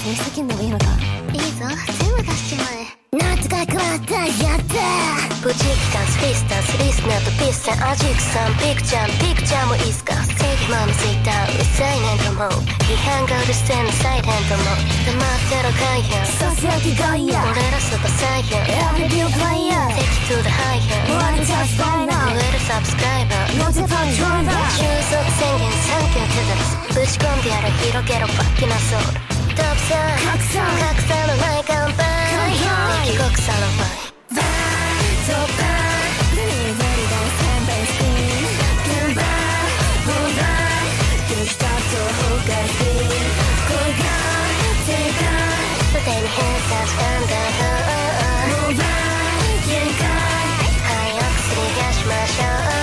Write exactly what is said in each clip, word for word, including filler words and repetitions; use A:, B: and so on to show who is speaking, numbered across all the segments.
A: そういう世間の方がいいのか。いいぞ、全部出しちまえ。なんとか変わったやった
B: ブチキカンスフィスタンスリスナーとピッサンアジクさんピクチャーピクチャーもいいっすか。正義マムツイッターうるさいねんと思う。批判がうるせえのサイレントも黙ってろガイアン
A: さすがきガイアン
B: 俺らスーパーサイヤン
A: Every view player
B: Take it to the higher
A: Wanna just find out
B: 俺らサブスクライバー
A: No the fun driver
B: 収束宣言サンキューテトラスぶち込んでやる広げろバッキなソウルトップさん
A: 拡散
B: 格差のない乾杯敵国差のファイ
A: バートバーデリバリーだサンバイスピン現場オーバーどうしたと崩壊するこれが正解
B: すでに偏差したんだよ
A: オーバー限界
B: 早くすり出しましょう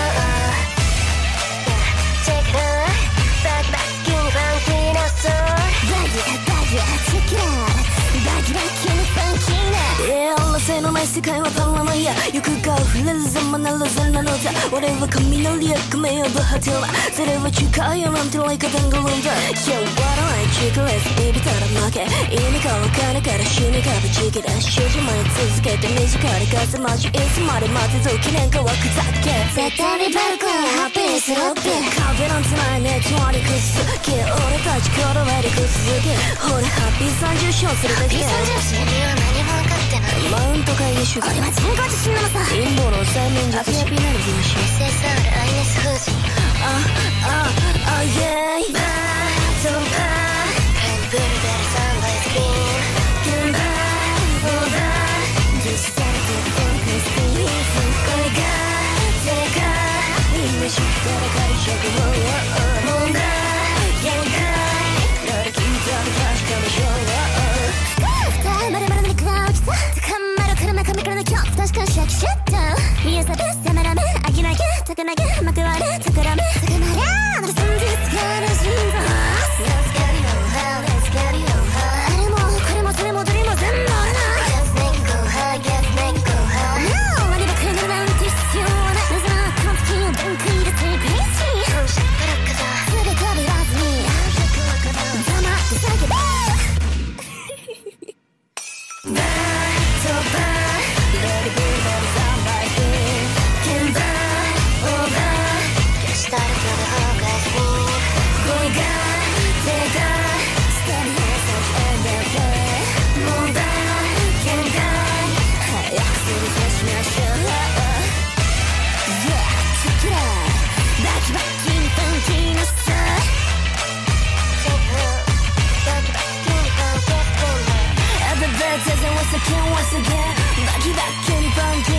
B: Check it out バキバキにファンキーなソウル
A: バギバギチェックバキバキにファンキーな
C: Allahせのない世界はパラノイア欲が溢れるざまならざなのだ俺は雷役目呼ぶ果てはそれは近いよなんてないかたんがるんだ Yeah, what Iチクレスビビたら負け意味がわかるから死ぬかぶち切れ死じまい続けて短い風マジいつまで待てぞ記念かはくざけ
A: 絶対にバルコンハッピースロッピー
C: 壁なんてないねつまりくっすけ俺たちこだわりくっ続けほらハッピーさんじゅう勝するだけ
B: 君は何も分かってない
C: マウント会議主義
A: これは人工地震なのさ
C: 陰謀の催眠術師ピナル分子
B: エスエスアール アイネス封じ
C: あああイェイ
B: バートバーハイブルベルサンバイスピン現場オーバー
A: 実際にフォーカスピン
B: これが正解
C: みんな知ったら解釈を
B: 問題限界
C: 誰聞いたら確かめしょう
A: まるまるの肉が起きた高まる車紙からの今日確かシャキシャッと見えさべさまらめあきらげ高投げまくわれたからめ高まらなる真実がる心臓
B: Let's get it on high Let's get it on high
A: あれもこれもそれもどれも全部俺の
B: Let's make it go high Let's make it go high
A: No 何ばくなるなんて必要ななぜなこの時を電気入れてページ
B: 本社ブラックだ
A: 全て飛び出ずに黙って叫べ
B: バートバーレディブルベルサンバイスピン現場オーバースタートで崩壊するこれが正解
A: ステリヘッドエンデルフェ
B: 問題限界
A: 早くすり出しましょう Yeah, check it out バキバキにファンキーなさ
B: チェックバキバキにファンキースピン
C: The birds as I was again once againバキバキにファンキー